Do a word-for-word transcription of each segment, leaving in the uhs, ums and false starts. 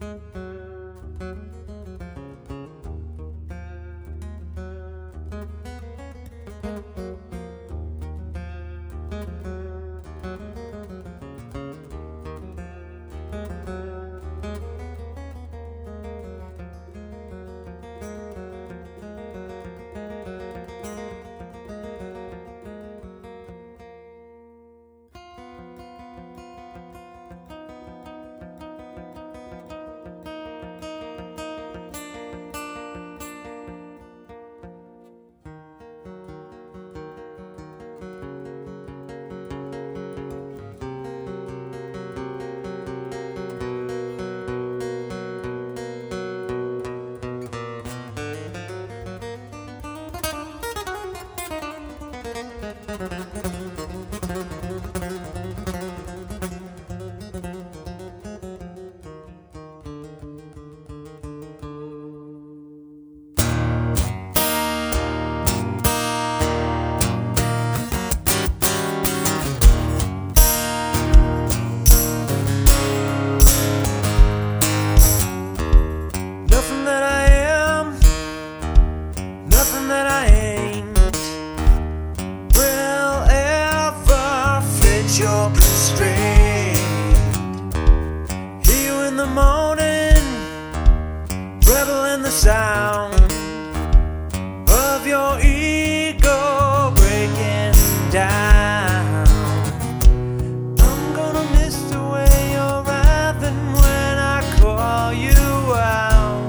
You're constrained. Hear you in the morning, revel in the sound of your ego breaking down. I'm gonna miss the way you're writhing when I call you out.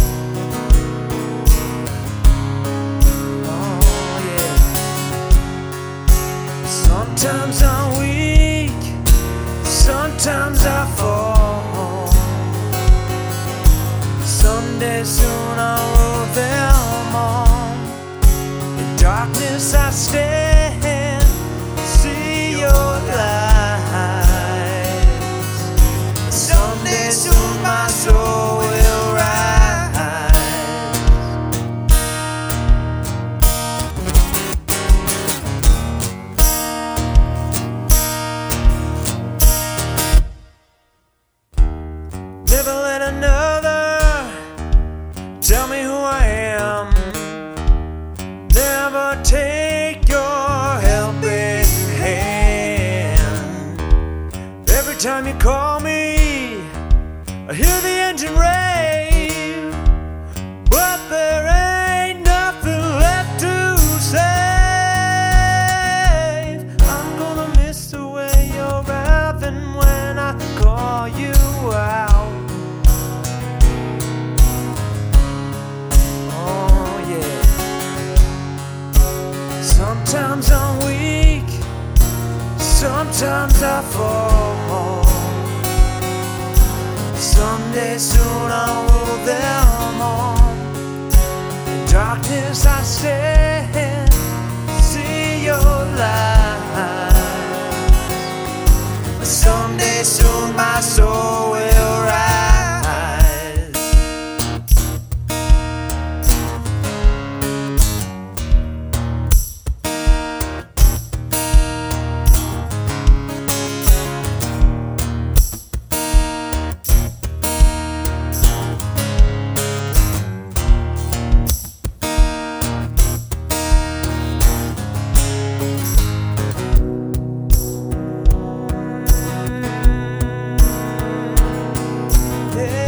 Oh yeah. Sometimes I'm weak, sometimes I fall. Someday soon I'll rule them all. In darkness I stand, see your lights. Someday soon my soul will rise. Never let another tell me who I am. Never take your helping hand. Every time you call me, I hear the engine rave, but there ain't nothing left to save. I'm gonna miss the way you're wrathing when I call you out. Sometimes I'm weak, sometimes I fall. Someday soon I'll rule them all. In darkness I stand, see your light. Someday soon my soul will rise. Yeah.